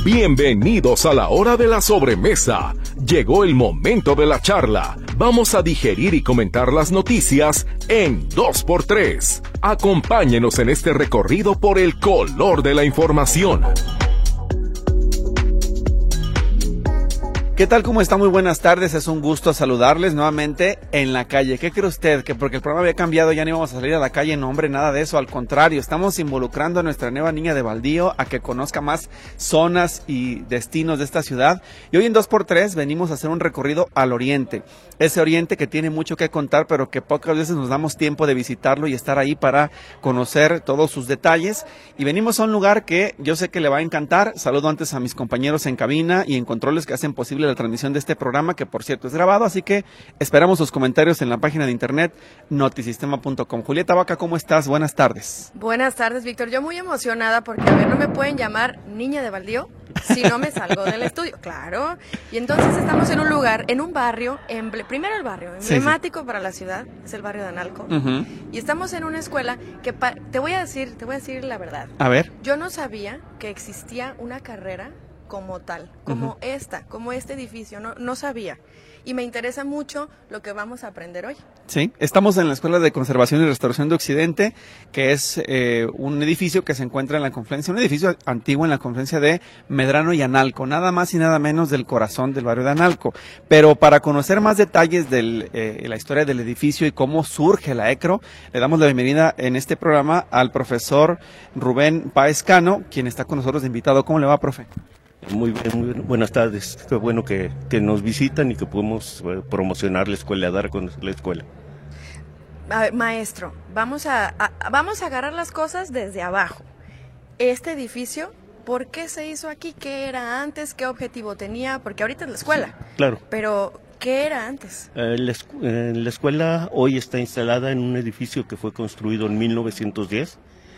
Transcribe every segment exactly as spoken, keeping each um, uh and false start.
Bienvenidos a la hora de la sobremesa. Llegó el momento de la charla. Vamos a digerir y comentar las noticias en dos por tres. Acompáñenos en este recorrido por el color de la información. ¿Qué tal? ¿Cómo está? Muy buenas tardes, es un gusto saludarles nuevamente en la calle. ¿Qué cree usted? Que porque el programa había cambiado ya no íbamos a salir a la calle, no hombre, nada de eso, al contrario, estamos involucrando a nuestra nueva niña de Baldío a que conozca más zonas y destinos de esta ciudad. Y hoy en dos por tres venimos a hacer un recorrido al oriente, ese oriente que tiene mucho que contar, pero que pocas veces nos damos tiempo de visitarlo y estar ahí para conocer todos sus detalles. Y venimos a un lugar que yo sé que le va a encantar. Saludo antes a mis compañeros en cabina y en controles que hacen posible la transmisión de este programa, que por cierto es grabado, así que esperamos sus comentarios en la página de internet notisistema punto com. Julieta Vaca, ¿cómo estás? Buenas tardes. Buenas tardes, Víctor. Yo muy emocionada porque, a ver, no me pueden llamar niña de Baldío si no me salgo del estudio, claro. Y entonces estamos en un lugar, en un barrio, emble, primero el barrio, emblemático sí, sí. para la ciudad, es el barrio de Analco. Uh-huh. Y estamos en una escuela que, pa, te voy a decir, te voy a decir la verdad. A ver. Yo no sabía que existía una carrera como tal, como uh-huh. esta, como este edificio, no, no sabía. Y me interesa mucho lo que vamos a aprender hoy. Sí, estamos en la Escuela de Conservación y Restauración de Occidente, que es eh, un edificio que se encuentra en la confluencia, un edificio antiguo en la confluencia de Medrano y Analco, nada más y nada menos del corazón del barrio de Analco. Pero para conocer más detalles de eh, la historia del edificio y cómo surge la ECRO, le damos la bienvenida en este programa al profesor Rubén Páez Cano, quien está con nosotros de invitado. ¿Cómo le va, profe? Muy bien, muy bien, buenas tardes. Qué bueno que, que nos visitan y que podemos eh, promocionar la escuela, dar a conocer la escuela. A ver, maestro, vamos a, a, vamos a agarrar las cosas desde abajo. Este edificio, ¿por qué se hizo aquí? ¿Qué era antes? ¿Qué objetivo tenía? Porque ahorita es la escuela. Sí, claro. Pero, ¿qué era antes? Eh, la, eh, la escuela hoy está instalada en un edificio que fue construido en mil novecientos diez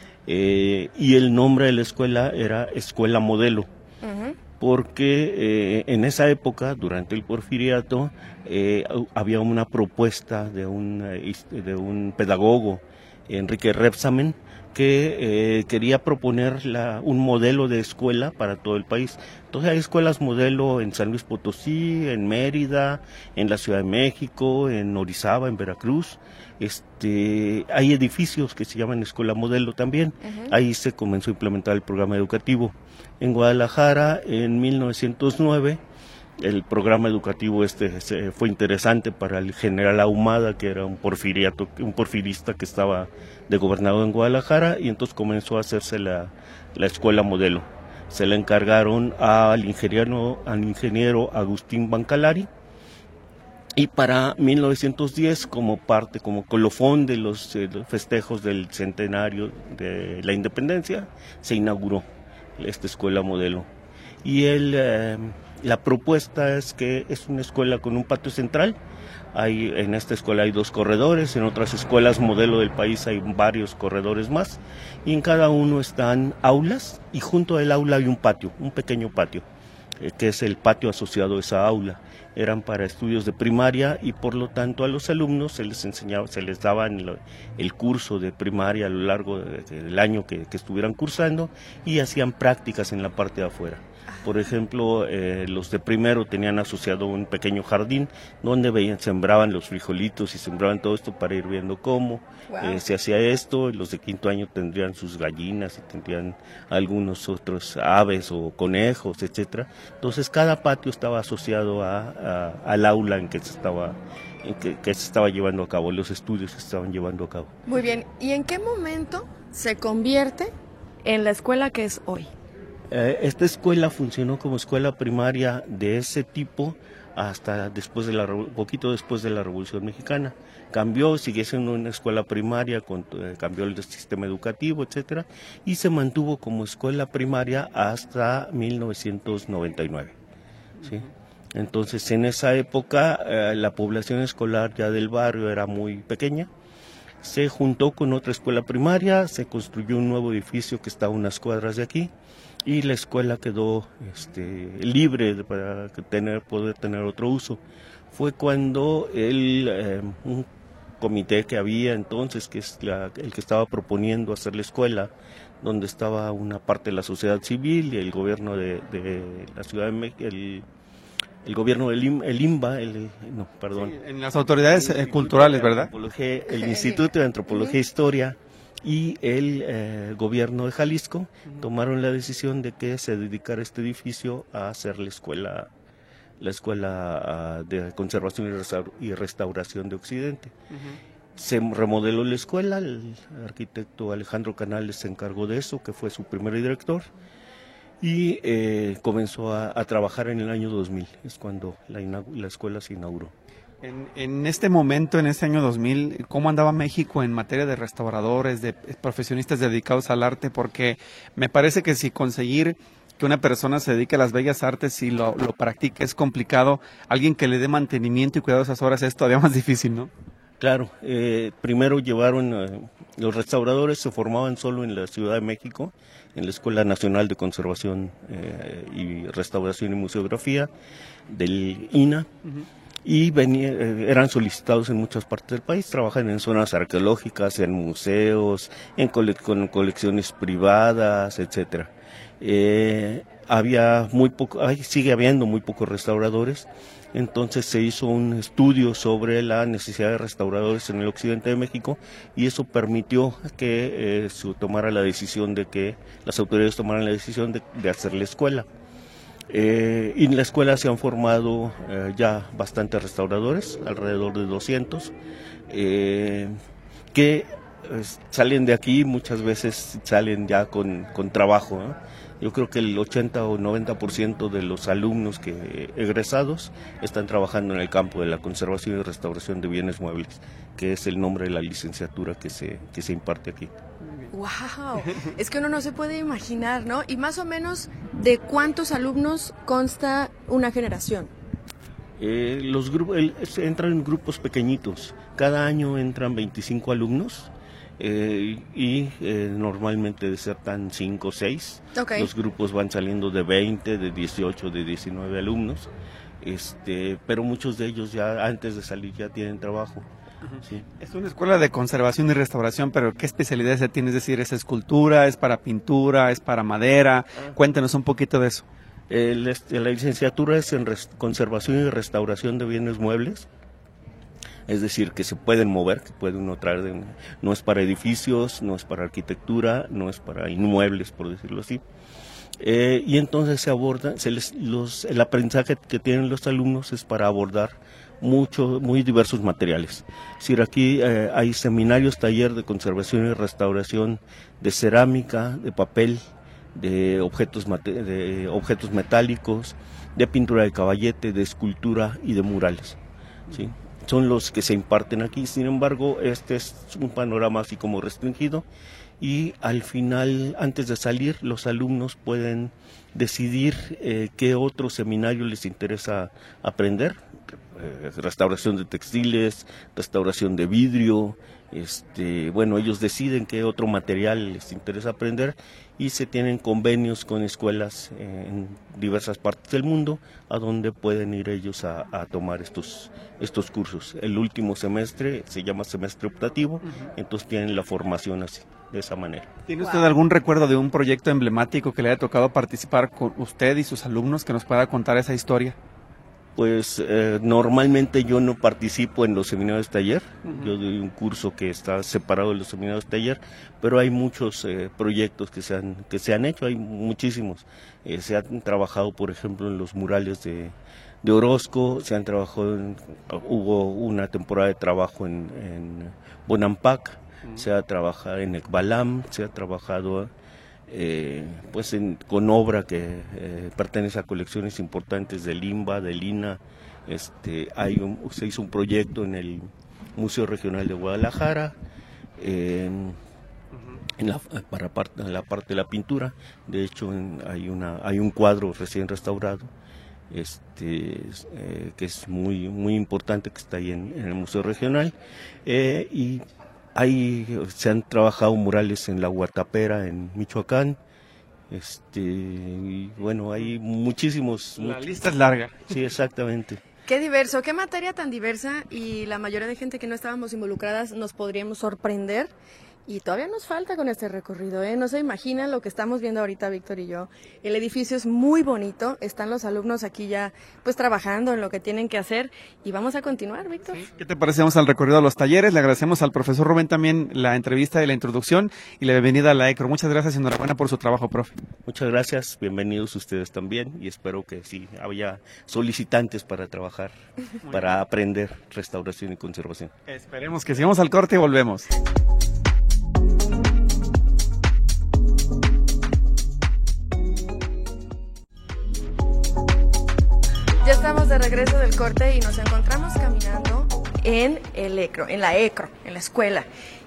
eh, y el nombre de la escuela era Escuela Modelo. Uh-huh. Porque eh, en esa época, durante el Porfiriato, eh, había una propuesta de un, de un pedagogo, Enrique Rebsamen, que eh, quería proponer la, un modelo de escuela para todo el país. Entonces hay escuelas modelo en San Luis Potosí, en Mérida, en la Ciudad de México, en Orizaba, en Veracruz. Este, hay edificios que se llaman escuela modelo también. Uh-huh. Ahí se comenzó a implementar el programa educativo. En Guadalajara, en mil novecientos nueve, el programa educativo este se, fue interesante para el general Ahumada, que era un porfiriato, un porfirista que estaba de gobernador en Guadalajara, y entonces comenzó a hacerse la, la escuela modelo. Se la encargaron al ingeniero, al ingeniero Agustín Bancalari, y para mil novecientos diez, como parte, como colofón de los, eh, los festejos del centenario de la independencia, se inauguró esta escuela modelo. Y el, eh, la propuesta es que es una escuela con un patio central. Hay, en esta escuela hay dos corredores, en otras escuelas modelo del país hay varios corredores más, y en cada uno están aulas, y junto al aula hay un patio, un pequeño patio, eh, que es el patio asociado a esa aula. Eran para estudios de primaria y por lo tanto a los alumnos se les enseñaba, se les daba el, el curso de primaria a lo largo de, de, del año que, que estuvieran cursando, y hacían prácticas en la parte de afuera. Por ejemplo, eh, los de primero tenían asociado un pequeño jardín donde veían, sembraban los frijolitos y sembraban todo esto para ir viendo cómo wow. eh, se hacía esto. Los de quinto año tendrían sus gallinas y tendrían algunos otros aves o conejos, etcétera. Entonces cada patio estaba asociado a, a, al aula en que se estaba en que, que se estaba llevando a cabo, los estudios que se estaban llevando a cabo. Muy bien, ¿y en qué momento se convierte en la escuela que es hoy? Eh, esta escuela funcionó como escuela primaria de ese tipo hasta después de la poquito después de la Revolución Mexicana. Cambió, sigue siendo una escuela primaria, con, eh, cambió el sistema educativo, etcétera, y se mantuvo como escuela primaria hasta mil novecientos noventa y nueve. ¿Sí? Entonces, en esa época, eh, la población escolar ya del barrio era muy pequeña. Se juntó con otra escuela primaria, se construyó un nuevo edificio que está a unas cuadras de aquí, y la escuela quedó este, libre para tener, poder tener otro uso. Fue cuando el, eh, un comité que había entonces, que es la, el que estaba proponiendo hacer la escuela, donde estaba una parte de la sociedad civil y el gobierno de, de la Ciudad de México, el, el gobierno del I- el INBA, el, no, perdón. Sí, en las autoridades eh, culturales, ¿verdad? El Instituto de Antropología e Historia y el eh, gobierno de Jalisco tomaron la decisión de que se dedicara este edificio a hacer la escuela la escuela uh, de conservación y, restaur- y restauración de Occidente. Uh-huh. Se remodeló la escuela, el arquitecto Alejandro Canales se encargó de eso, que fue su primer director, y eh, comenzó a, a trabajar en el año dos mil, es cuando la, inaug- la escuela se inauguró. En, en este momento, en este año dos mil, ¿cómo andaba México en materia de restauradores, de profesionistas dedicados al arte? Porque me parece que si conseguir que una persona se dedique a las bellas artes y lo, lo practique es complicado, alguien que le dé mantenimiento y cuidado a esas horas es todavía más difícil, ¿no? Claro, eh, primero llevaron, eh, los restauradores se formaban solo en la Ciudad de México, en la Escuela Nacional de Conservación eh, y Restauración y Museografía del I N A, uh-huh. y venía, eh, eran solicitados en muchas partes del país, trabajan en zonas arqueológicas, en museos, en cole- con colecciones privadas, etcétera. Eh, había muy poco, hay, sigue habiendo muy pocos restauradores, entonces se hizo un estudio sobre la necesidad de restauradores en el occidente de México y eso permitió que eh, se tomara la decisión de que las autoridades tomaran la decisión de, de hacer la escuela. Eh, y en la escuela se han formado eh, ya bastantes restauradores, alrededor de doscientos, eh, que eh, salen de aquí, muchas veces salen ya con, con trabajo, ¿no? Yo creo que el ochenta o noventa por ciento de los alumnos que egresados están trabajando en el campo de la conservación y restauración de bienes muebles, que es el nombre de la licenciatura que se, que se imparte aquí. ¡Wow! Es que uno no se puede imaginar, ¿no? Y más o menos, ¿de cuántos alumnos consta una generación? Eh, los grupos el, entran en grupos pequeñitos. Cada año entran veinticinco alumnos. Eh, y eh, normalmente desertan cinco o seis. Okay. Los grupos van saliendo de veinte, de dieciocho, de diecinueve alumnos, este, pero muchos de ellos ya antes de salir ya tienen trabajo. Uh-huh. Sí. Es una escuela de conservación y restauración, pero ¿qué especialidad se tiene? Es decir, ¿es escultura, es para pintura, es para madera? Ah. Cuéntenos un poquito de eso. El, este, la licenciatura es en res, conservación y restauración de bienes muebles. Es decir, que se pueden mover, que puede uno traer, de, no es para edificios, no es para arquitectura, no es para inmuebles, por decirlo así. Eh, y entonces se aborda, se les, los, el aprendizaje que tienen los alumnos es para abordar mucho, muy diversos materiales. Es decir, aquí eh, hay seminarios, taller de conservación y restauración de cerámica, de papel, de objetos, mate, de objetos metálicos, de pintura de caballete, de escultura y de murales, ¿sí? Son los que se imparten aquí. Sin embargo, este es un panorama así como restringido y al final, antes de salir, los alumnos pueden decidir eh, qué otro seminario les interesa aprender. Eh, restauración de textiles, restauración de vidrio, este, bueno, ellos deciden qué otro material les interesa aprender y se tienen convenios con escuelas eh, en diversas partes del mundo a donde pueden ir ellos a, a tomar estos, estos cursos. El último semestre se llama semestre optativo, uh-huh. Entonces tienen la formación así, de esa manera. ¿Tiene usted wow. algún recuerdo de un proyecto emblemático que le haya tocado participar con usted y sus alumnos que nos pueda contar esa historia? Pues eh, normalmente yo no participo en los seminarios taller, uh-huh. Yo doy un curso que está separado de los seminarios taller, pero hay muchos eh, proyectos que se han que se han hecho, hay muchísimos. Eh, se han trabajado, por ejemplo, en los murales de, de Orozco, se han trabajado, en, hubo una temporada de trabajo en, en Bonampak, uh-huh. Se ha trabajado en Ekbalam, se ha trabajado Eh, pues en, con obra que eh, pertenece a colecciones importantes del INBA, del I N A. Este, hay un, se hizo un proyecto en el Museo Regional de Guadalajara, eh, uh-huh. en la, para part, en la parte de la pintura. De hecho, en, hay, una, hay un cuadro recién restaurado este, eh, que es muy, muy importante, que está ahí en, en el Museo Regional. Eh, y Ahí se han trabajado murales en la Huatapera, en Michoacán, este, y bueno, hay muchísimos. La muchos. lista es larga. Sí, exactamente. Qué diverso, qué materia tan diversa, y la mayoría de gente que no estábamos involucradas nos podríamos sorprender. Y todavía nos falta con este recorrido, ¿eh? No se imaginan lo que estamos viendo ahorita, Víctor y yo. El edificio es muy bonito, están los alumnos aquí ya pues trabajando en lo que tienen que hacer y vamos a continuar, Víctor. Sí. ¿Qué te parece? Vamos al recorrido de los talleres. Le agradecemos al profesor Rubén también la entrevista y la introducción y la bienvenida a la ECRO. Muchas gracias y enhorabuena por su trabajo, profe. Muchas gracias, bienvenidos ustedes también y espero que sí haya solicitantes para trabajar, para aprender restauración y conservación. Esperemos que sigamos al corte y volvemos. Ya estamos de regreso del corte y nos encontramos caminando en el ECRO, en la ECRO, en la escuela.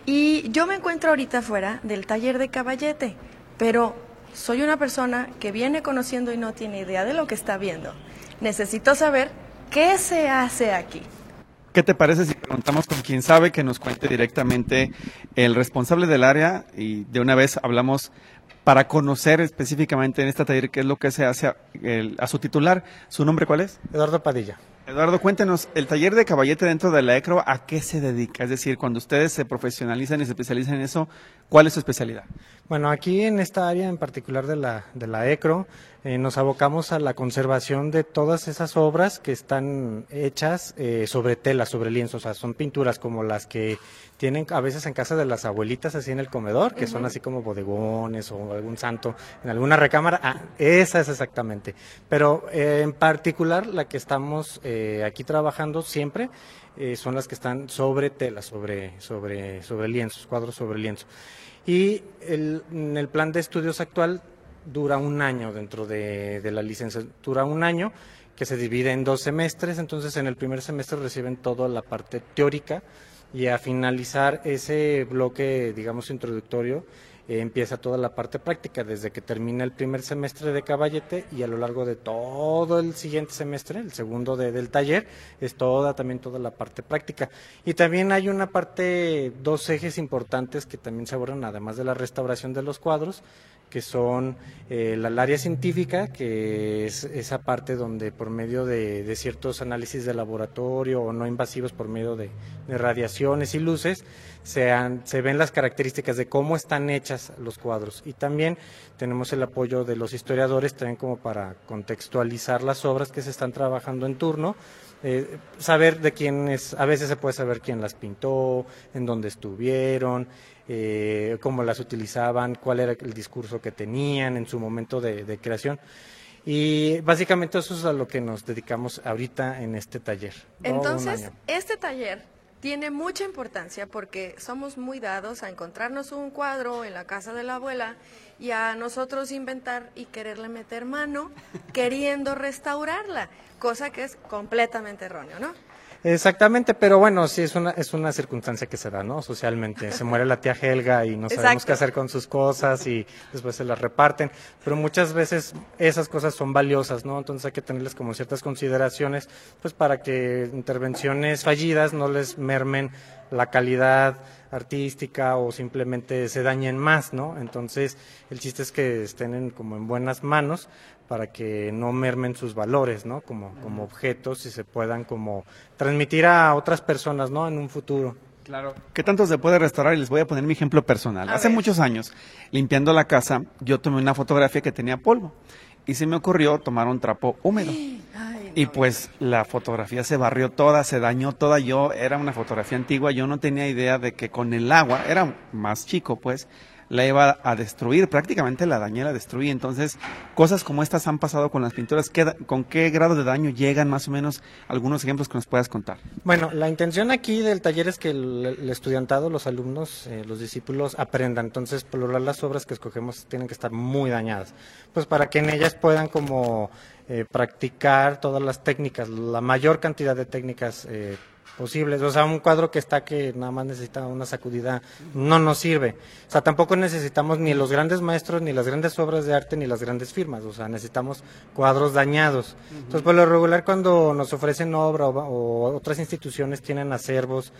Y yo me encuentro ahorita fuera del taller de caballete, pero soy una persona que viene conociendo y no tiene idea de lo que está viendo. Necesito saber qué se hace aquí. ¿Qué te parece si preguntamos con quien sabe que nos cuente directamente el responsable del área y de una vez hablamos para conocer específicamente en este taller qué es lo que se hace a, el, a su titular? ¿Su nombre cuál es? Eduardo Padilla. Eduardo, cuéntenos, el taller de caballete dentro de la ECRO, ¿a qué se dedica? Es decir, cuando ustedes se profesionalizan y se especializan en eso, ¿cuál es su especialidad? Bueno, aquí en esta área en particular de la, de la ECRO, eh, nos abocamos a la conservación de todas esas obras que están hechas eh, sobre tela, sobre lienzo, o sea, son pinturas como las que tienen a veces en casa de las abuelitas así en el comedor, que uh-huh. son así como bodegones o algún santo en alguna recámara, ah, esa es exactamente. Pero eh, en particular la que estamos eh, aquí trabajando siempre eh, son las que están sobre tela, sobre, sobre, sobre lienzos, cuadros sobre lienzo. Y el, en el plan de estudios actual dura un año dentro de, de la licenciatura, un año que se divide en dos semestres, entonces en el primer semestre reciben toda la parte teórica y a finalizar ese bloque, digamos, introductorio, eh, empieza toda la parte práctica, desde que termina el primer semestre de caballete y a lo largo de todo el siguiente semestre, el segundo de, del taller, es toda también toda la parte práctica. Y también hay una parte, dos ejes importantes que también se abordan, además de la restauración de los cuadros, que son eh, la, la área científica, que es esa parte donde por medio de, de ciertos análisis de laboratorio o no invasivos por medio de, de radiaciones y luces, se, han, se ven las características de cómo están hechas los cuadros. Y también tenemos el apoyo de los historiadores también como para contextualizar las obras que se están trabajando en turno, eh, saber de quién es, a veces se puede saber quién las pintó, en dónde estuvieron, Eh, cómo las utilizaban, cuál era el discurso que tenían en su momento de, de creación. Y básicamente eso es a lo que nos dedicamos ahorita en este taller. Entonces, este taller tiene mucha importancia porque somos muy dados a encontrarnos un cuadro en la casa de la abuela y a nosotros inventar y quererle meter mano queriendo restaurarla, cosa que es completamente erróneo, ¿no? Exactamente, pero bueno, sí es una es una circunstancia que se da, ¿no? Socialmente, se muere la tía Helga y no sabemos Exacto. qué hacer con sus cosas y después se las reparten, pero muchas veces esas cosas son valiosas, ¿no? Entonces hay que tenerles como ciertas consideraciones, pues para que intervenciones fallidas no les mermen la calidad artística o simplemente se dañen más, ¿no? Entonces el chiste es que estén en, como en buenas manos para que no mermen sus valores, ¿no? Como, como objetos y se puedan como transmitir a otras personas, ¿no? En un futuro. Claro. ¿Qué tanto se puede restaurar? Y les voy a poner mi ejemplo personal. A Hace ver. muchos años, limpiando la casa, yo tomé una fotografía que tenía polvo y se me ocurrió tomar un trapo húmedo. Ay, no. Y pues la fotografía se barrió toda, se dañó toda. Yo era una fotografía antigua, yo no tenía idea de que con el agua, era más chico pues, la iba a destruir, prácticamente la dañé, la destruí. Entonces, cosas como estas han pasado con las pinturas. ¿Qué, ¿Con qué grado de daño llegan más o menos? Algunos ejemplos que nos puedas contar. Bueno, la intención aquí del taller es que el, el estudiantado, los alumnos, eh, los discípulos aprendan. Entonces, por lo general las obras que escogemos tienen que estar muy dañadas, pues para que en ellas puedan como eh, practicar todas las técnicas, la mayor cantidad de técnicas eh, posibles. O sea, un cuadro que está que nada más necesita una sacudida no nos sirve. O sea, tampoco necesitamos ni los grandes maestros, ni las grandes obras de arte, ni las grandes firmas. O sea, necesitamos cuadros dañados. Uh-huh. Entonces, por lo regular, cuando nos ofrecen obra o, o otras instituciones tienen acervos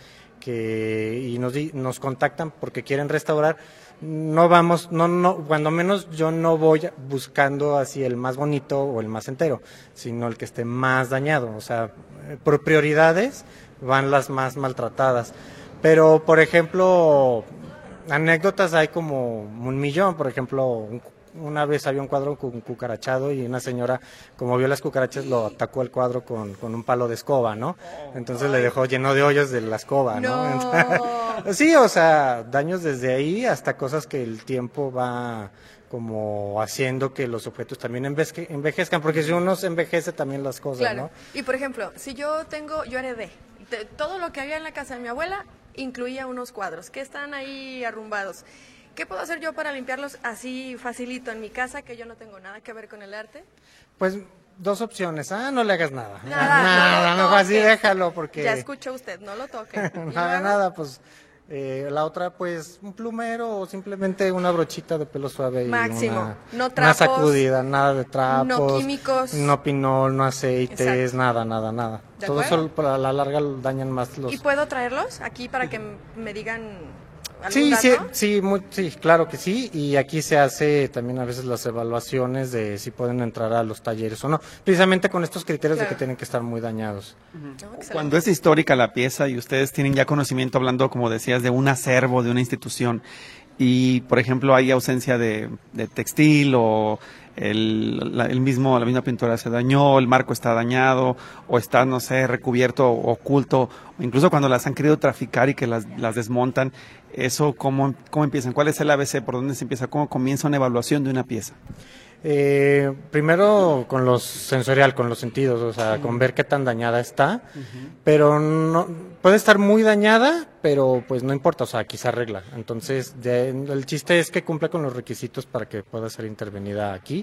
que y nos, nos contactan porque quieren restaurar, no vamos, no, no, cuando menos yo no voy buscando así el más bonito o el más entero, sino el que esté más dañado. O sea, por prioridades van las más maltratadas. Pero, por ejemplo, anécdotas hay como un millón. Por ejemplo, un, una vez había un cuadro con cucarachado y una señora, como vio las cucarachas, lo atacó el cuadro con, con un palo de escoba, ¿no? Entonces Ay. le dejó lleno de hoyos de la escoba, ¿no? No. Entonces, sí, o sea, daños desde ahí hasta cosas que el tiempo va como haciendo que los objetos también enveje, envejezcan, porque si uno se envejece también las cosas, claro. ¿no? Y por ejemplo, si yo tengo, yo heredé, de, todo lo que había en la casa de mi abuela incluía unos cuadros que están ahí arrumbados. ¿Qué puedo hacer yo para limpiarlos así facilito en mi casa, que yo no tengo nada que ver con el arte? Pues dos opciones. Ah, no le hagas nada. Nada, nada, no mejor así déjalo porque... Ya escuchó usted, no lo toque. nada, nada, pues... Eh, la otra, pues, un plumero o simplemente una brochita de pelo suave. Máximo. Y una, no trapos. Una sacudida, nada de trapos. No químicos. No pinol, no aceites, Exacto. nada, nada, nada. Todo eso a la larga dañan más los... ¿Y puedo traerlos aquí para que me digan algún Sí, dato? sí, sí, muy, sí, claro que sí. Y aquí se hace también a veces las evaluaciones de si pueden entrar a los talleres o no. Precisamente con estos criterios claro. de que tienen que estar muy dañados. Uh-huh. No, cuando es histórica la pieza y ustedes tienen ya conocimiento, hablando, como decías, de un acervo, de una institución, y por ejemplo hay ausencia de, de textil o el, la, el mismo, la misma pintura se dañó, el marco está dañado o está, no sé, recubierto o oculto, o incluso cuando las han querido traficar y que las, las desmontan, eso cómo, cómo empiezan, cuál es el A B C, por dónde se empieza, cómo comienza una evaluación de una pieza. Eh, primero con los sensorial, con los sentidos, o sea, uh-huh. con ver qué tan dañada está, uh-huh. pero no puede estar muy dañada, pero pues no importa, o sea, aquí se arregla. Entonces, de, el chiste es que cumpla con los requisitos para que pueda ser intervenida aquí.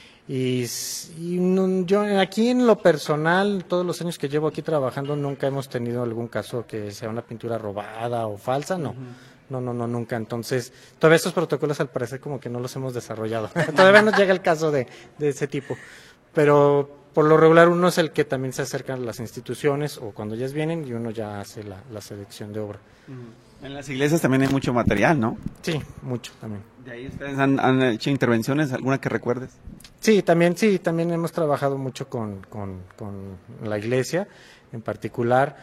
Y, y no, yo aquí en lo personal, todos los años que llevo aquí trabajando, nunca hemos tenido algún caso que sea una pintura robada o falsa, no. Uh-huh. No, no, no, nunca. Entonces, todavía estos protocolos al parecer como que no los hemos desarrollado. Todavía no llega el caso de, de ese tipo. Pero por lo regular uno es el que también se acerca a las instituciones o cuando ellas vienen y uno ya hace la, la selección de obra. En las iglesias también hay mucho material, ¿no? Sí, mucho también. ¿De ahí ustedes han, han hecho intervenciones? ¿Alguna que recuerdes? Sí, también, sí, también hemos trabajado mucho con, con, con la iglesia en particular.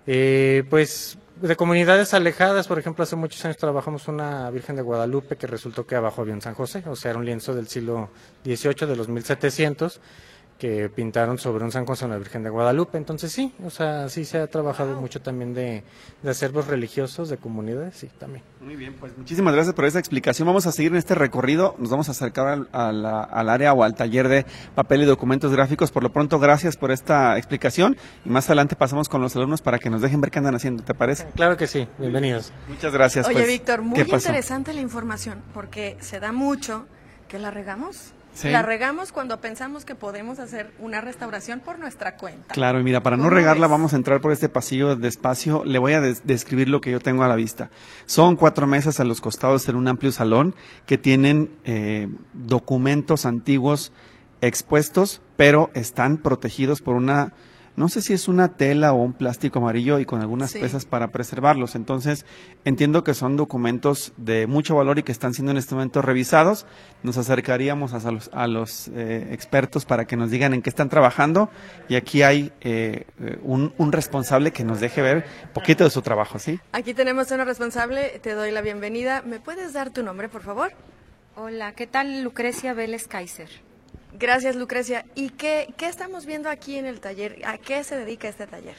Eh, pues... de comunidades alejadas, por ejemplo, hace muchos años trabajamos una Virgen de Guadalupe que resultó que abajo había un San José, o sea, era un lienzo del siglo dieciocho, de los mil setecientos, que pintaron sobre un San José una Virgen de Guadalupe. Entonces sí, o sea, sí se ha trabajado wow. mucho también de, de acervos religiosos, de comunidades, sí, también. Muy bien, pues muchísimas gracias por esa explicación. Vamos a seguir en este recorrido, nos vamos a acercar al, a la, al área o al taller de papel y documentos gráficos. Por lo pronto, gracias por esta explicación y más adelante pasamos con los alumnos para que nos dejen ver qué andan haciendo, ¿te parece? Claro que sí, bienvenidos. Muchas gracias. Oye, pues, Víctor, muy interesante la información, porque se da mucho que la regamos. ¿Sí? La regamos cuando pensamos que podemos hacer una restauración por nuestra cuenta. Claro, y mira, para no regarla es? vamos a entrar por este pasillo despacio. Le voy a des- describir lo que yo tengo a la vista. Son cuatro mesas a los costados en un amplio salón que tienen eh, documentos antiguos expuestos, pero están protegidos por una... no sé si es una tela o un plástico amarillo y con algunas sí. piezas para preservarlos. Entonces, entiendo que son documentos de mucho valor y que están siendo en este momento revisados. Nos acercaríamos a los, a los eh, expertos para que nos digan en qué están trabajando. Y aquí hay eh, un, un responsable que nos deje ver un poquito de su trabajo, ¿sí? Aquí tenemos una responsable, te doy la bienvenida. ¿Me puedes dar tu nombre, por favor? Hola, ¿qué tal? Lucrecia Vélez Kaiser. Gracias, Lucrecia. ¿Y qué, qué estamos viendo aquí en el taller? ¿A qué se dedica este taller?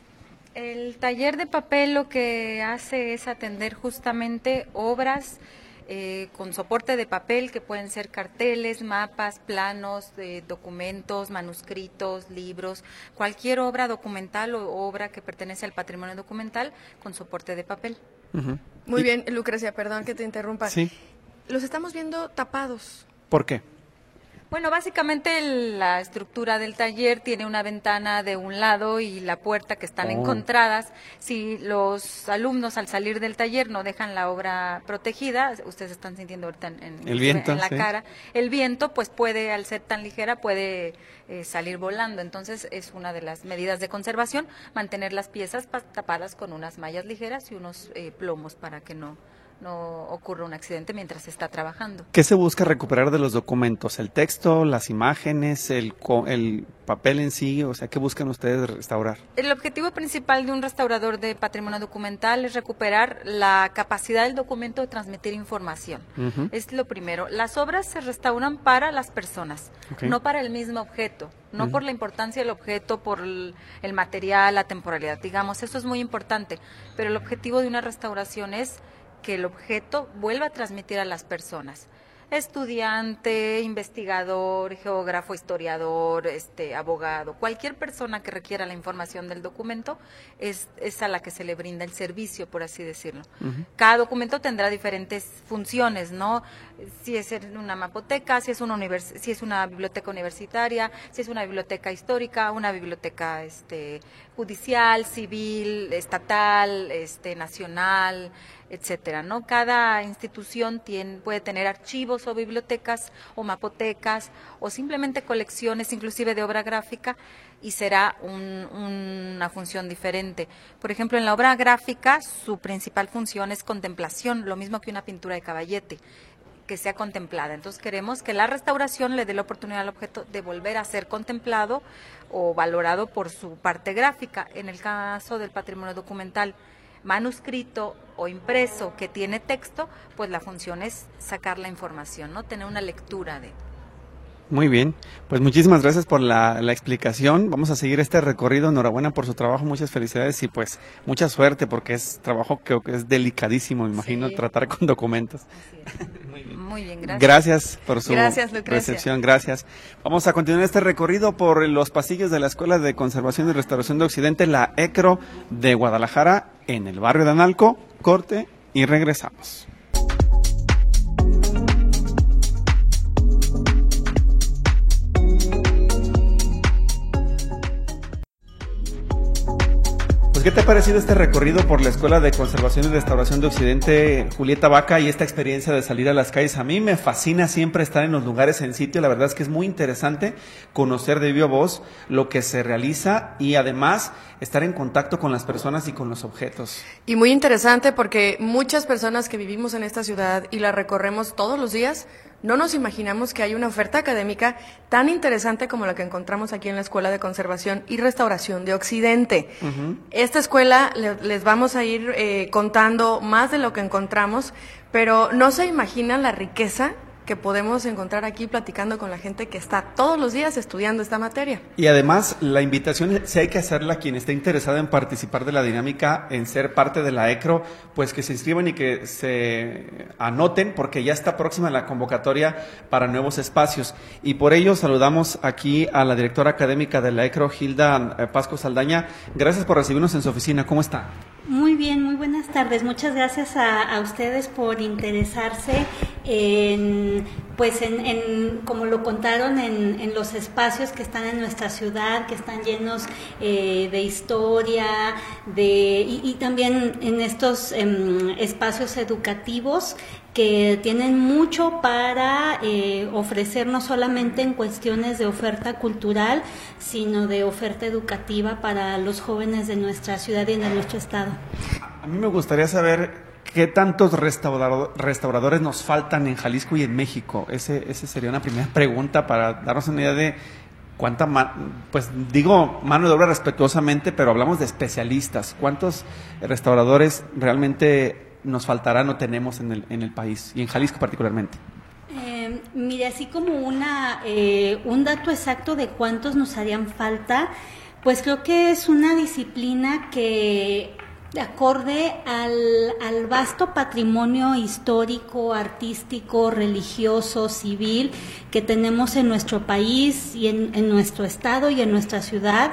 El taller de papel lo que hace es atender justamente obras eh, con soporte de papel que pueden ser carteles, mapas, planos, eh, documentos, manuscritos, libros, cualquier obra documental o obra que pertenece al patrimonio documental con soporte de papel. Uh-huh. Muy y... bien, Lucrecia, perdón que te interrumpa. Sí. Los estamos viendo tapados. ¿Por qué? Bueno, básicamente el, la estructura del taller tiene una ventana de un lado y la puerta que están oh. encontradas. Si los alumnos al salir del taller no dejan la obra protegida, ustedes están sintiendo ahorita en, en, el viento, en la sí. cara, el viento pues puede, al ser tan ligera, puede eh, salir volando. Entonces es una de las medidas de conservación, mantener las piezas tapadas con unas mallas ligeras y unos eh, plomos para que no... no ocurra un accidente mientras se está trabajando. ¿Qué se busca recuperar de los documentos? ¿El texto, las imágenes, el, el papel en sí? O sea, ¿qué buscan ustedes restaurar? El objetivo principal de un restaurador de patrimonio documental es recuperar la capacidad del documento de transmitir información. Uh-huh. Es lo primero. Las obras se restauran para las personas, okay. no para el mismo objeto, no uh-huh. por la importancia del objeto, por el, el material, la temporalidad, digamos, eso es muy importante, pero el objetivo de una restauración es que el objeto vuelva a transmitir a las personas. Estudiante, investigador, geógrafo, historiador, este, abogado, cualquier persona que requiera la información del documento es, es a la que se le brinda el servicio, por así decirlo. Uh-huh. Cada documento tendrá diferentes funciones, ¿no? Si es una mapoteca, si es una univers- si es una biblioteca universitaria, si es una biblioteca histórica, una biblioteca este, judicial, civil, estatal, este, nacional, etcétera, ¿no? Cada institución tiene, puede tener archivos o bibliotecas o mapotecas o simplemente colecciones, inclusive de obra gráfica, y será un, una función diferente. Por ejemplo, en la obra gráfica, su principal función es contemplación, lo mismo que una pintura de caballete, que sea contemplada. Entonces queremos que la restauración le dé la oportunidad al objeto de volver a ser contemplado o valorado por su parte gráfica. En el caso del patrimonio documental, manuscrito o impreso que tiene texto, pues la función es sacar la información, ¿no? Tener una lectura de... Muy bien, pues muchísimas gracias por la, la explicación. Vamos a seguir este recorrido. Enhorabuena por su trabajo, muchas felicidades y pues mucha suerte porque es trabajo que es delicadísimo, me imagino, sí. tratar con documentos. Así es. Muy bien. Muy bien, gracias. Gracias por su gracias, recepción, gracias. Vamos a continuar este recorrido por los pasillos de la Escuela de Conservación y Restauración de Occidente, la ECRO de Guadalajara, en el barrio de Analco. Corte y regresamos. ¿Qué te ha parecido este recorrido por la Escuela de Conservación y Restauración de Occidente, Julieta Vaca, y esta experiencia de salir a las calles? A mí me fascina siempre estar en los lugares en sitio. La verdad es que es muy interesante conocer de viva voz lo que se realiza y además estar en contacto con las personas y con los objetos. Y muy interesante porque muchas personas que vivimos en esta ciudad y la recorremos todos los días, no nos imaginamos que hay una oferta académica tan interesante como la que encontramos aquí en la Escuela de Conservación y Restauración de Occidente. Uh-huh. Esta escuela le, les vamos a ir eh, contando más de lo que encontramos, pero no se imaginan la riqueza que podemos encontrar aquí platicando con la gente que está todos los días estudiando esta materia. Y además, la invitación, si hay que hacerla a quien esté interesado en participar de la dinámica, en ser parte de la ECRO, pues que se inscriban y que se anoten, porque ya está próxima la convocatoria para nuevos espacios. Y por ello saludamos aquí a la directora académica de la ECRO, Hilda Pasco Saldaña. Gracias por recibirnos en su oficina. ¿Cómo está? Muy bien, muy buenas tardes. Muchas gracias a, a ustedes por interesarse en, pues en, en como lo contaron, en, en los espacios que están en nuestra ciudad, que están llenos eh, de historia, de y, y también en estos eh, espacios educativos que tienen mucho para eh, ofrecer, no solamente en cuestiones de oferta cultural, sino de oferta educativa para los jóvenes de nuestra ciudad y de nuestro estado. A mí me gustaría saber qué tantos restaurador, restauradores nos faltan en Jalisco y en México. Ese, ese sería una primera pregunta para darnos una idea de cuánta, pues digo mano de obra respetuosamente, pero hablamos de especialistas. ¿Cuántos restauradores realmente nos faltará, no tenemos en el, en el país y en Jalisco particularmente? Eh, mire, así como una eh, un dato exacto de cuántos nos harían falta, pues creo que es una disciplina que, acorde al, al vasto patrimonio histórico, artístico, religioso, civil que tenemos en nuestro país y en, en nuestro estado y en nuestra ciudad,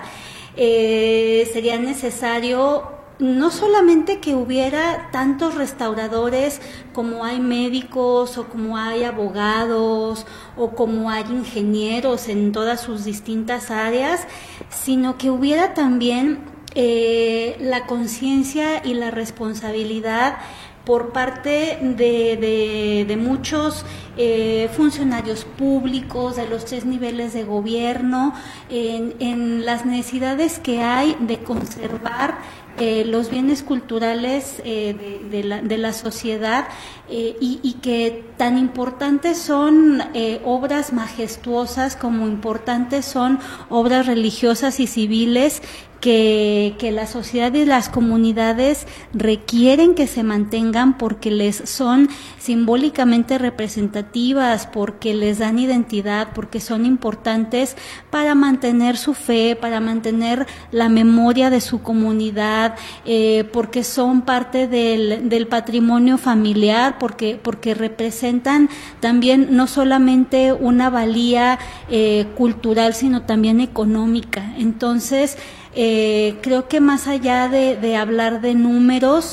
eh, sería necesario no solamente que hubiera tantos restauradores como hay médicos o como hay abogados o como hay ingenieros en todas sus distintas áreas, sino que hubiera también eh, la conciencia y la responsabilidad por parte de, de, de muchos eh, funcionarios públicos, de los tres niveles de gobierno, en, en las necesidades que hay de conservar Eh, los bienes culturales eh, de, de, la, de la sociedad eh, y, y que tan importantes son eh, obras majestuosas como importantes son obras religiosas y civiles que, que la sociedad y las comunidades requieren que se mantengan porque les son simbólicamente representativas, porque les dan identidad, porque son importantes para mantener su fe, para mantener la memoria de su comunidad, eh, porque son parte del, del patrimonio familiar, porque, porque representan también no solamente una valía eh, cultural, sino también económica. Entonces, Eh, creo que más allá de, de hablar de números,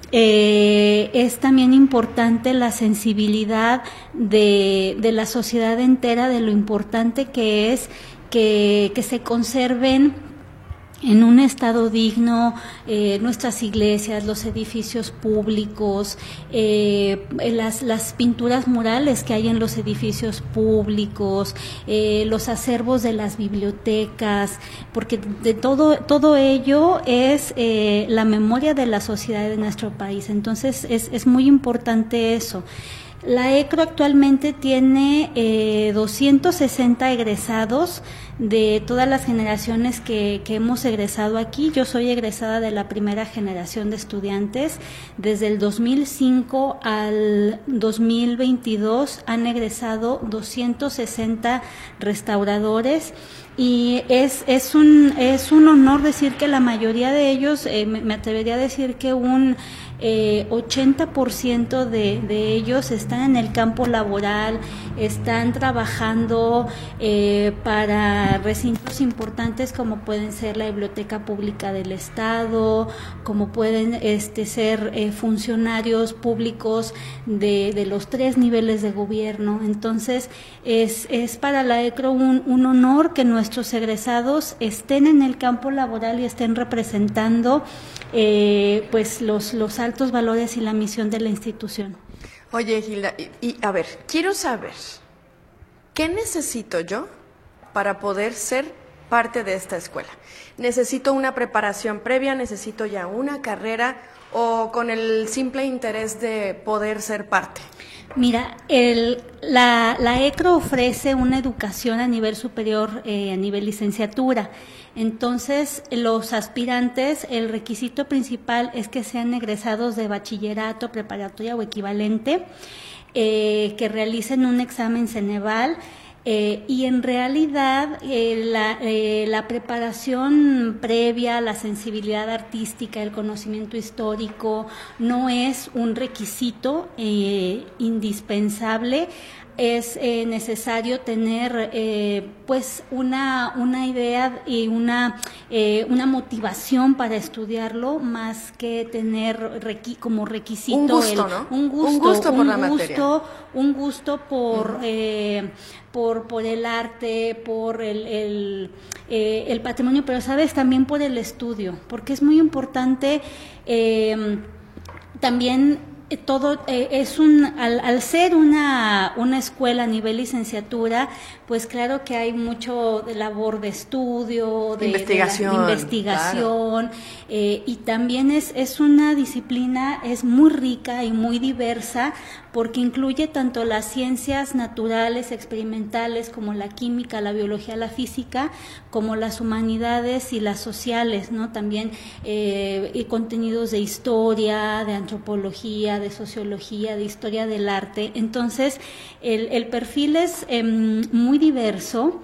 eh, es también importante la sensibilidad de, de la sociedad entera, de lo importante que es que, que se conserven en un estado digno eh, nuestras iglesias, los edificios públicos, eh, las, las pinturas murales que hay en los edificios públicos, eh, los acervos de las bibliotecas, porque de todo, todo ello es eh, la memoria de la sociedad de nuestro país. Entonces es, es muy importante eso. La ECRO actualmente tiene eh, doscientos sesenta egresados de todas las generaciones que, que hemos egresado aquí. Yo soy egresada de la primera generación de estudiantes. Desde el dos mil cinco al dos mil veintidós han egresado doscientos sesenta restauradores. Y es, es, un, es un honor decir que la mayoría de ellos, eh, me, me atrevería a decir que un eh, ochenta por ciento de, de ellos están en el campo laboral, están trabajando eh, para recintos importantes como pueden ser la Biblioteca Pública del Estado, como pueden este, ser eh, funcionarios públicos de, de los tres niveles de gobierno. Entonces, es, es para la ECRO un, un honor que nuestros egresados estén en el campo laboral y estén representando eh, pues los, los altos valores y la misión de la institución. Oye, Gilda, y, y a ver, quiero saber, ¿qué necesito yo para poder ser parte de esta escuela? ¿Necesito una preparación previa? ¿Necesito ya una carrera? ¿O con el simple interés de poder ser parte? Mira, el, la, la ECRO ofrece una educación a nivel superior, eh, a nivel licenciatura. Entonces, los aspirantes, el requisito principal es que sean egresados de bachillerato, preparatoria o equivalente, eh, que realicen un examen Ceneval. Eh, y en realidad eh, la, eh, la preparación previa, la sensibilidad artística, el conocimiento histórico no es un requisito eh, indispensable. Es eh, necesario tener eh, pues una una idea y una eh, una motivación para estudiarlo, más que tener requi como requisito un gusto, el, ¿no? un gusto, un gusto por un la gusto, materia, un gusto por uh-huh. eh, por por el arte, por el el, eh, el patrimonio, pero sabes también por el estudio, porque es muy importante eh, también. Todo eh, es un al, al ser una una escuela a nivel licenciatura, pues claro que hay mucho de labor de estudio, de investigación, de la, de investigación claro. eh, y también es es una disciplina, es muy rica y muy diversa, porque incluye tanto las ciencias naturales, experimentales, como la química, la biología, la física, como las humanidades y las sociales, ¿no? También eh, y contenidos de historia, de antropología, de sociología, de historia del arte. Entonces, el, el perfil es eh, muy diverso.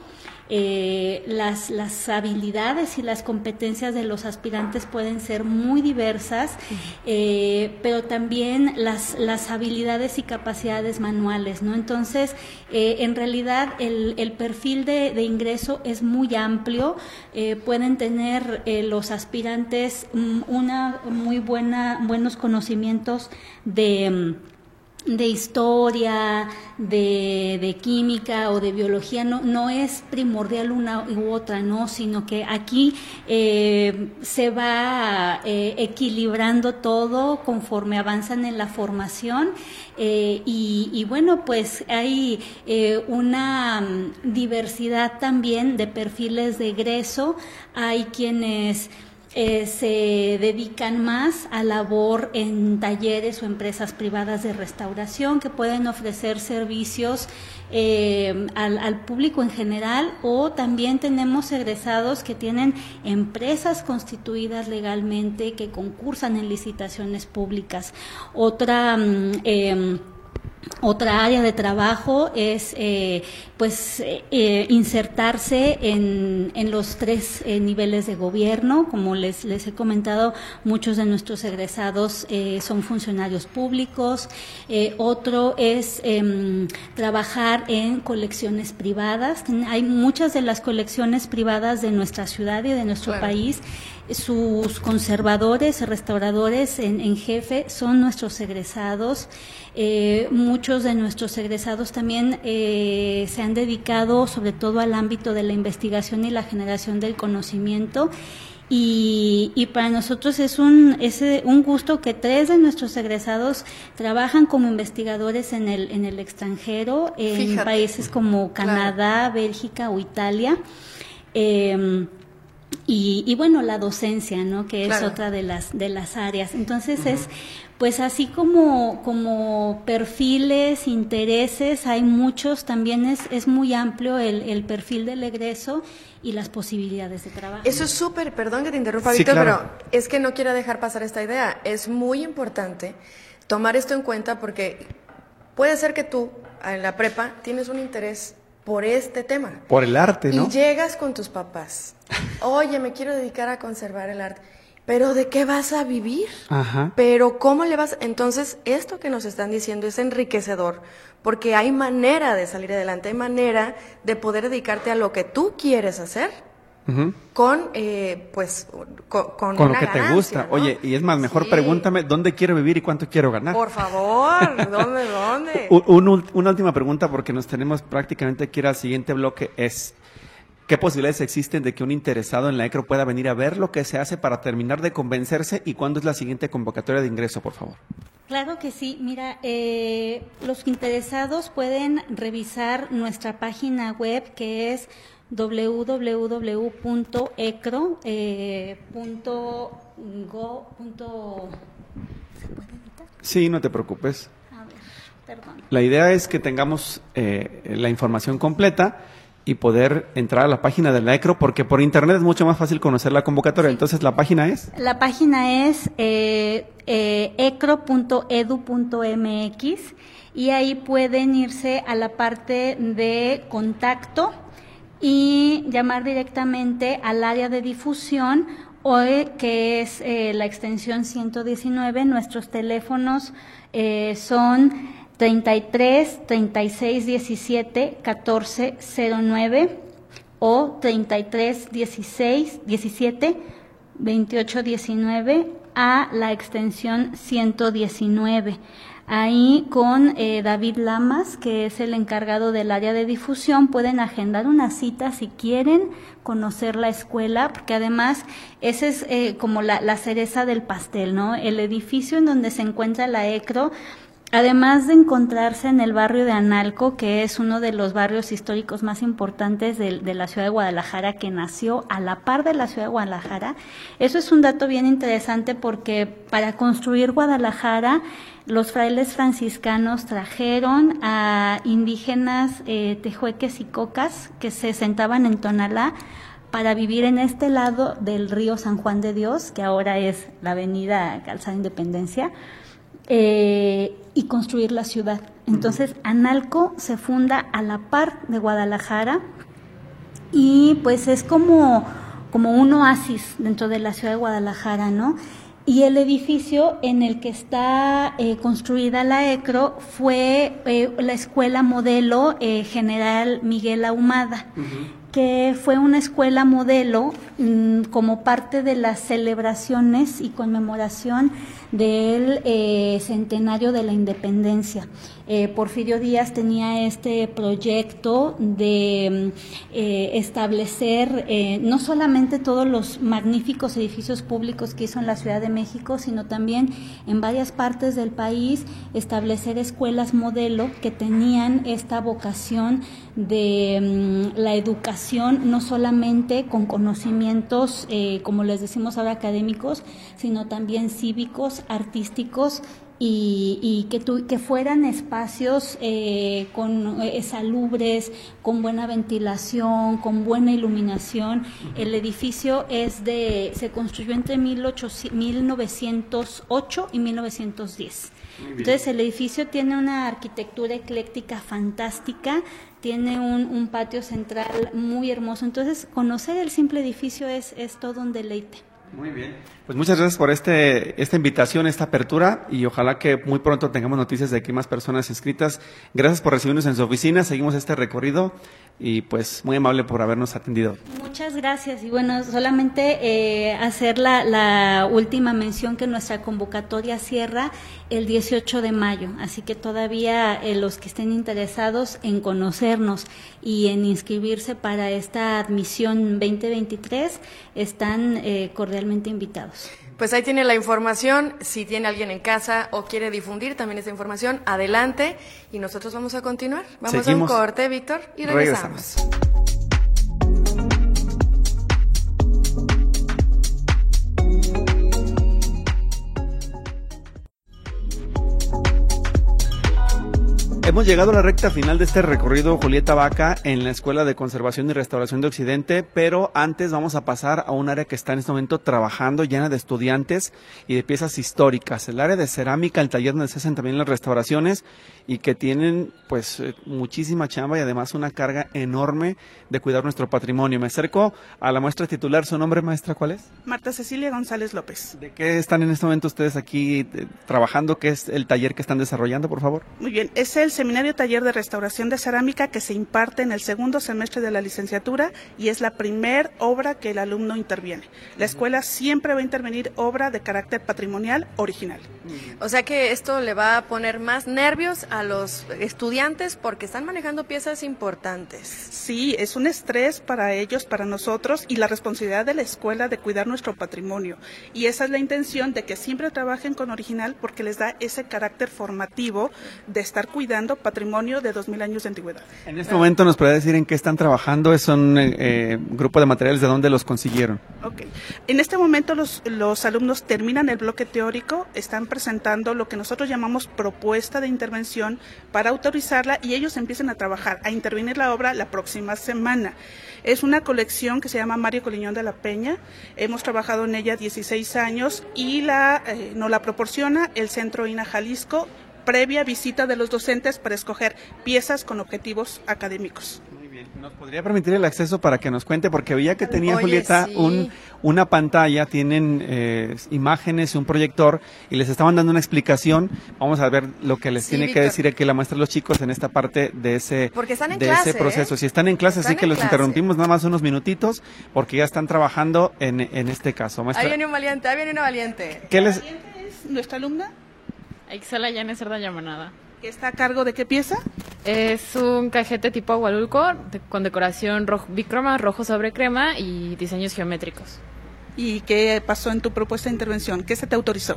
Eh, las, las habilidades y las competencias de los aspirantes pueden ser muy diversas, eh, pero también las, las habilidades y capacidades manuales, ¿no? Entonces, eh, en realidad, el, el perfil de, de ingreso es muy amplio. Eh, pueden tener eh, los aspirantes una muy buena, buenos conocimientos de de historia, de, de química o de biología, no, no es primordial una u otra, no, sino que aquí eh, se va eh, equilibrando todo conforme avanzan en la formación eh, y, y bueno, pues hay eh, una diversidad también de perfiles de egreso, hay quienes Eh, se dedican más a labor en talleres o empresas privadas de restauración que pueden ofrecer servicios eh, al, al público en general, o también tenemos egresados que tienen empresas constituidas legalmente que concursan en licitaciones públicas. Otra eh, Otra área de trabajo es eh, pues eh, insertarse en, en los tres eh, niveles de gobierno. Como les, les he comentado, muchos de nuestros egresados eh, son funcionarios públicos. Eh, otro es eh, trabajar en colecciones privadas. Hay muchas de las colecciones privadas de nuestra ciudad y de nuestro claro. país. Sus conservadores, restauradores en, en jefe son nuestros egresados. Eh, muchos de nuestros egresados también eh, se han dedicado sobre todo al ámbito de la investigación y la generación del conocimiento. Y, y para nosotros es un, es un gusto que tres de nuestros egresados trabajan como investigadores en el, en el extranjero, en Fíjate. países como Canadá, claro. Bélgica o Italia. Eh, Y, y bueno, la docencia, ¿no? Que claro. es otra de las de las áreas. Entonces uh-huh. es, pues así como como perfiles, intereses, hay muchos. También es es muy amplio el, el perfil del egreso y las posibilidades de trabajo. Eso es súper, perdón que te interrumpa, sí, Víctor, claro. pero es que no quiero dejar pasar esta idea. Es muy importante tomar esto en cuenta porque puede ser que tú, en la prepa, tienes un interés por este tema. Por el arte, ¿no? Y llegas con tus papás. Oye, me quiero dedicar a conservar el arte. ¿Pero de qué vas a vivir? Ajá. ¿Pero cómo le vas? Entonces, esto que nos están diciendo es enriquecedor, porque hay manera de salir adelante, hay manera de poder dedicarte a lo que tú quieres hacer, uh-huh. con, eh, pues, con, con, con una lo que ganancia, te gusta. ¿no? Oye, y es más, mejor sí. pregúntame dónde quiero vivir y cuánto quiero ganar. Por favor, ¿dónde, dónde? un, un, una última pregunta, porque nos tenemos prácticamente que ir al siguiente bloque, es... ¿qué posibilidades existen de que un interesado en la ECRO pueda venir a ver lo que se hace para terminar de convencerse? ¿Y cuándo es la siguiente convocatoria de ingreso, por favor? Claro que sí. Mira, eh, los interesados pueden revisar nuestra página web, que es doble u doble u doble u punto ecro punto go punto ¿Se puede editar? Sí, no te preocupes. A ver, perdón. La idea es que tengamos eh, la información completa y poder entrar a la página de la ECRO, porque por internet es mucho más fácil conocer la convocatoria. Sí. Entonces, ¿la página es? La página es eh, eh, ecro punto edu punto mx y ahí pueden irse a la parte de contacto y llamar directamente al área de difusión, o que es eh, la extensión ciento diecinueve. Nuestros teléfonos eh, son treinta y tres, treinta y seis, diecisiete, catorce, cero nueve o treinta y tres, dieciséis, diecisiete, veintiocho, diecinueve a la extensión ciento diecinueve. Ahí con eh, David Lamas, que es el encargado del área de difusión, pueden agendar una cita si quieren conocer la escuela, porque además ese es eh, como la, la cereza del pastel, ¿no? El edificio en donde se encuentra la ECRO, además de encontrarse en el barrio de Analco, que es uno de los barrios históricos más importantes de, de la ciudad de Guadalajara, que nació a la par de la ciudad de Guadalajara. Eso es un dato bien interesante porque para construir Guadalajara, los frailes franciscanos trajeron a indígenas eh, tehueques y cocas que se sentaban en Tonalá para vivir en este lado del río San Juan de Dios, que ahora es la avenida Calzada Independencia, Eh, y construir la ciudad. Entonces, Analco se funda a la par de Guadalajara y pues es como, como un oasis dentro de la ciudad de Guadalajara, ¿no? Y el edificio en el que está eh, construida la ECRO fue eh, la escuela modelo eh, General Miguel Ahumada, uh-huh. que fue una escuela modelo mmm, como parte de las celebraciones y conmemoración del eh, centenario de la independencia. Eh, Porfirio Díaz tenía este proyecto de eh, establecer eh, no solamente todos los magníficos edificios públicos que hizo en la Ciudad de México, sino también en varias partes del país, establecer escuelas modelo que tenían esta vocación de um, la educación, no solamente con conocimientos, eh, como les decimos ahora, académicos, sino también cívicos, artísticos, y, y que, tu, que fueran espacios eh, con eh, salubres, con buena ventilación, con buena iluminación. El edificio es de se construyó entre mil novecientos ocho y mil novecientos diez. Entonces el edificio tiene una arquitectura ecléctica fantástica, tiene un, un patio central muy hermoso. Entonces conocer el simple edificio es, es todo un deleite. Muy bien. Pues muchas gracias por este esta invitación, esta apertura, y ojalá que muy pronto tengamos noticias de que más personas inscritas. Gracias por recibirnos en su oficina, seguimos este recorrido y pues muy amable por habernos atendido. Muchas gracias, y bueno, solamente eh, hacer la, la última mención que nuestra convocatoria cierra el dieciocho de mayo, así que todavía eh, los que estén interesados en conocernos y en inscribirse para esta admisión veinte veintitrés están eh, cordialmente invitados. Pues ahí tiene la información. Si tiene alguien en casa o quiere difundir también esta información, adelante, y nosotros vamos a continuar. Vamos Seguimos. a un corte, Víctor, y regresamos. regresamos. Hemos llegado a la recta final de este recorrido, Julieta Vaca, en la Escuela de Conservación y Restauración de Occidente, pero antes vamos a pasar a un área que está en este momento trabajando, llena de estudiantes y de piezas históricas, el área de cerámica, el taller donde se hacen también las restauraciones y que tienen pues eh, muchísima chamba y además una carga enorme de cuidar nuestro patrimonio. Me acerco a la maestra titular. ¿Su nombre, maestra, cuál es? Marta Cecilia González López. ¿De qué están en este momento ustedes aquí eh, trabajando? ¿Qué es el taller que están desarrollando, por favor? Muy bien, es el Seminario Taller de Restauración de Cerámica que se imparte en el segundo semestre de la licenciatura y es la primer obra que el alumno interviene. La escuela siempre va a intervenir obra de carácter patrimonial original. O sea que esto le va a poner más nervios a los estudiantes porque están manejando piezas importantes. Sí, es un estrés para ellos, para nosotros, y la responsabilidad de la escuela de cuidar nuestro patrimonio. Y esa es la intención, de que siempre trabajen con original porque les da ese carácter formativo de estar cuidando patrimonio de dos mil años de antigüedad. En este momento, ¿nos puede decir en qué están trabajando? ¿Es un eh, grupo de materiales? ¿De dónde los consiguieron? Ok. En este momento los, los alumnos terminan el bloque teórico, están presentando lo que nosotros llamamos propuesta de intervención para autorizarla y ellos empiezan a trabajar, a intervenir la obra la próxima semana. Es una colección que se llama Mario Coliñón de la Peña, hemos trabajado en ella dieciséis años y la, eh, nos la proporciona el Centro I N A Jalisco, previa visita de los docentes para escoger piezas con objetivos académicos. Muy bien. ¿Nos podría permitir el acceso para que nos cuente? Porque veía que tenía, Oye, Julieta, sí. un, una pantalla, tienen eh, imágenes y un proyector y les estaban dando una explicación. Vamos a ver lo que les Sí, tiene Víctor. que decir aquí la maestra a los chicos en esta parte de ese, Porque están en de clase, ese proceso. ¿eh? Si están en clase, Están así que en los clase. interrumpimos nada más unos minutitos porque ya están trabajando en, en este caso. Maestra, Ahí viene un valiente, ahí viene una valiente. ¿qué les...? ¿Es nuestra alumna? Ixela Llanes Cerda Yamanada. ¿Que está a cargo de qué pieza? Es un cajete tipo Agualulco de- con decoración rojo, bicroma, rojo sobre crema y diseños geométricos. ¿Y qué pasó en tu propuesta de intervención? ¿Qué se te autorizó?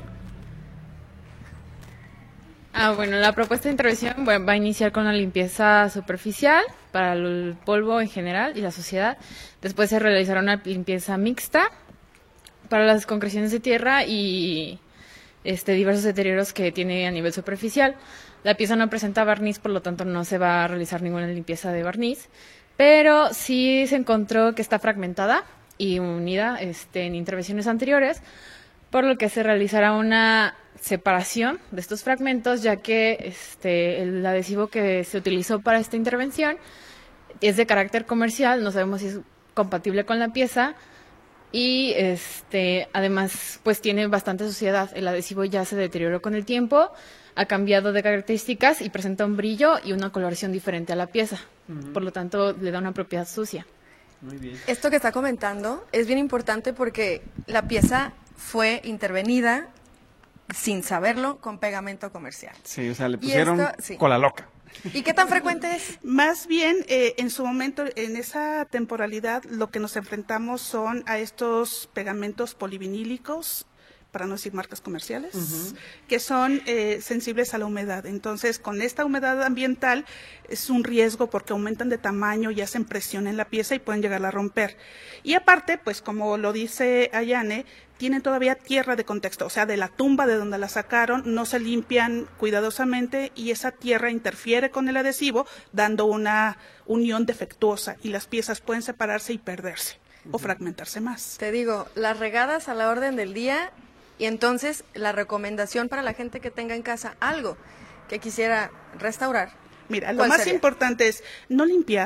Ah, bueno, la propuesta de intervención bueno, va a iniciar con la limpieza superficial para el polvo en general y la suciedad. Después se realizará una limpieza mixta para las concreciones de tierra y este, diversos deterioros que tiene a nivel superficial. La pieza no presenta barniz, por lo tanto no se va a realizar ninguna limpieza de barniz, pero sí se encontró que está fragmentada y unida este, en intervenciones anteriores, por lo que se realizará una separación de estos fragmentos, ya que este, el adhesivo que se utilizó para esta intervención es de carácter comercial, no sabemos si es compatible con la pieza y este, además pues tiene bastante suciedad. El adhesivo ya se deterioró con el tiempo, ha cambiado de características y presenta un brillo y una coloración diferente a la pieza, uh-huh. Por lo tanto le da una propiedad sucia. Muy bien. Esto que está comentando es bien importante porque la pieza fue intervenida sin saberlo, con pegamento comercial. Sí, o sea, le pusieron esto, sí. cola loca. ¿Y qué tan frecuente es? Más bien, eh, en su momento, en esa temporalidad, lo que nos enfrentamos son a estos pegamentos polivinílicos, para no decir marcas comerciales, uh-huh. que son eh, sensibles a la humedad. Entonces, con esta humedad ambiental es un riesgo porque aumentan de tamaño y hacen presión en la pieza y pueden llegar a romper. Y aparte, pues como lo dice Ayane, tienen todavía tierra de contexto, o sea, de la tumba de donde la sacaron, no se limpian cuidadosamente y esa tierra interfiere con el adhesivo, dando una unión defectuosa y las piezas pueden separarse y perderse uh-huh. o fragmentarse más. Te digo, las regadas a la orden del día. Y entonces, la recomendación para la gente que tenga en casa algo que quisiera restaurar. Mira, lo más sería? importante es no limpiar,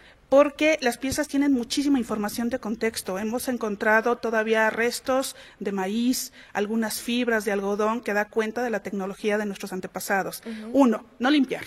porque las piezas tienen muchísima información de contexto. Hemos encontrado todavía restos de maíz, algunas fibras de algodón que da cuenta de la tecnología de nuestros antepasados. Uh-huh. Uno, no limpiar.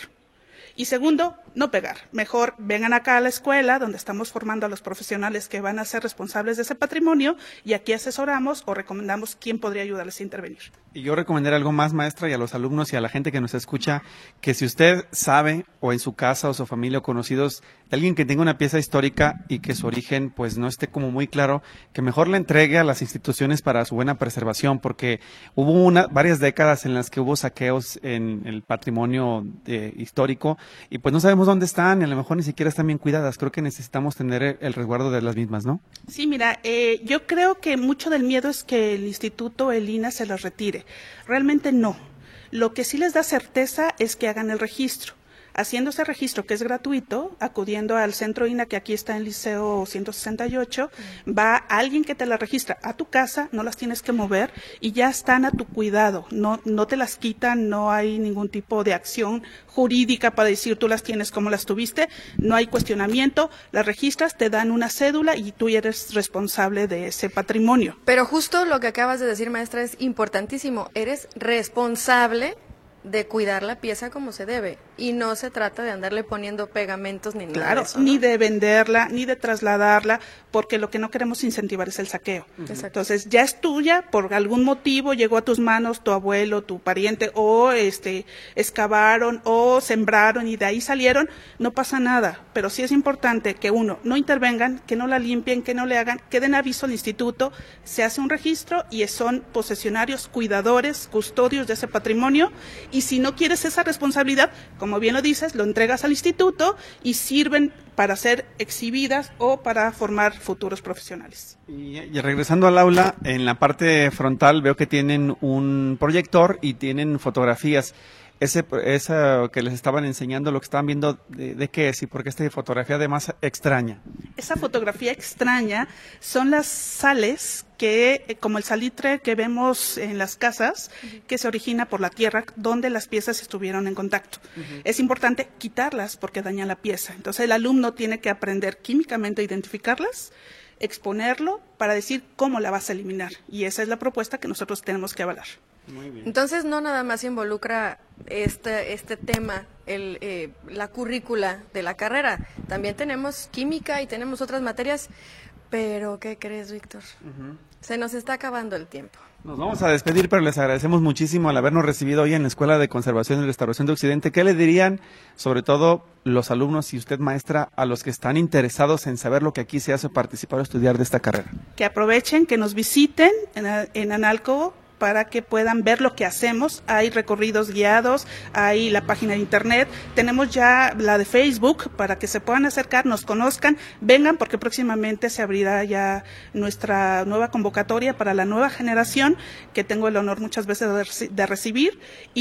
Y segundo, no pegar. Mejor vengan acá a la escuela, donde estamos formando a los profesionales que van a ser responsables de ese patrimonio, y aquí asesoramos o recomendamos quién podría ayudarles a intervenir. Y yo recomendaría algo más, maestra, y a los alumnos y a la gente que nos escucha, que si usted sabe, o en su casa o su familia o conocidos, de alguien que tenga una pieza histórica y que su origen pues no esté como muy claro, que mejor la entregue a las instituciones para su buena preservación, porque hubo una, varias décadas en las que hubo saqueos en el patrimonio eh, histórico, y pues no sabemos dónde están, y a lo mejor ni siquiera están bien cuidadas. Creo que necesitamos tener el, el resguardo de las mismas, ¿no? Sí, mira, eh, yo creo que mucho del miedo es que el instituto, el I N A, se las retire. Realmente no. Lo que sí les da certeza es que hagan el registro. Haciendo ese registro, que es gratuito, acudiendo al centro I N A, que aquí está en Liceo ciento sesenta y ocho, va alguien que te la registra a tu casa, no las tienes que mover y ya están a tu cuidado, no, no te las quitan, no hay ningún tipo de acción jurídica para decir tú las tienes como las tuviste, no hay cuestionamiento, las registras, te dan una cédula y tú eres responsable de ese patrimonio. Pero justo lo que acabas de decir, maestra, es importantísimo, eres responsable de cuidar la pieza como se debe, y no se trata de andarle poniendo pegamentos ni nada claro, de eso, ¿no? Ni de venderla, ni de trasladarla, porque lo que no queremos incentivar es el saqueo. Uh-huh. Entonces, ya es tuya, por algún motivo llegó a tus manos tu abuelo, tu pariente, o este excavaron, o sembraron, y de ahí salieron, no pasa nada, pero sí es importante que uno, no intervengan, que no la limpien, que no le hagan, que den aviso al instituto, se hace un registro, y son posesionarios, cuidadores, custodios de ese patrimonio, y si no quieres esa responsabilidad, como bien lo dices, lo entregas al instituto y sirven para ser exhibidas o para formar futuros profesionales. Y, y regresando al aula, en la parte frontal veo que tienen un proyector y tienen fotografías. Ese, esa que les estaban enseñando, lo que estaban viendo, ¿de, de qué es y por qué esta fotografía además extraña? Esa fotografía extraña son las sales que, como el salitre que vemos en las casas, uh-huh. que se origina por la tierra donde las piezas estuvieron en contacto. Uh-huh. Es importante quitarlas porque dañan la pieza. Entonces el alumno tiene que aprender químicamente a identificarlas, exponerlo para decir cómo la vas a eliminar. Y esa es la propuesta que nosotros tenemos que avalar. Muy bien. Entonces no nada más involucra este este tema el eh, la currícula de la carrera, también tenemos química y tenemos otras materias, pero ¿qué crees, Víctor? Uh-huh. Se nos está acabando el tiempo. Nos vamos a despedir, pero les agradecemos muchísimo al habernos recibido hoy en la Escuela de Conservación y Restauración de Occidente. ¿Qué le dirían, sobre todo los alumnos y usted, maestra, a los que están interesados en saber lo que aquí se hace, participar o estudiar de esta carrera? Que aprovechen, que nos visiten en, en Analco, para que puedan ver lo que hacemos. Hay recorridos guiados, hay la página de internet, tenemos ya la de Facebook para que se puedan acercar, nos conozcan, vengan porque próximamente se abrirá ya nuestra nueva convocatoria para la nueva generación que tengo el honor muchas veces de, reci- de recibir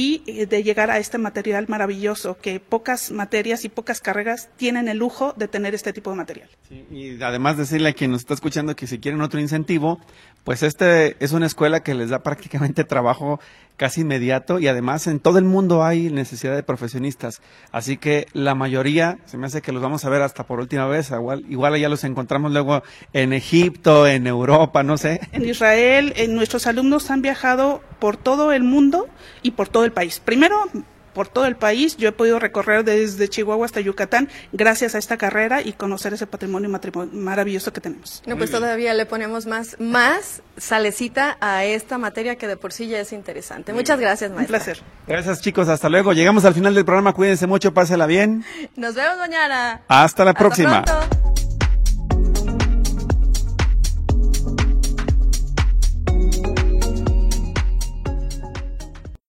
y de llegar a este material maravilloso que pocas materias y pocas carreras tienen el lujo de tener este tipo de material. Sí, y además decirle a quien nos está escuchando que si quieren otro incentivo, pues este es una escuela que les da prácticamente trabajo casi inmediato y además en todo el mundo hay necesidad de profesionistas, así que la mayoría, se me hace que los vamos a ver hasta por última vez, igual, igual ya los encontramos luego en Egipto, en Europa, no sé. En Israel, en nuestros alumnos han viajado por todo el mundo y por todo el país. Primero, por todo el país. Yo he podido recorrer desde Chihuahua hasta Yucatán gracias a esta carrera y conocer ese patrimonio maravilloso que tenemos. No, pues todavía le ponemos más, más salecita a esta materia que de por sí ya es interesante. Muchas gracias, maestra. Un placer. Gracias, chicos. Hasta luego. Llegamos al final del programa. Cuídense mucho, pásela bien. Nos vemos mañana. Hasta la Hasta próxima. pronto.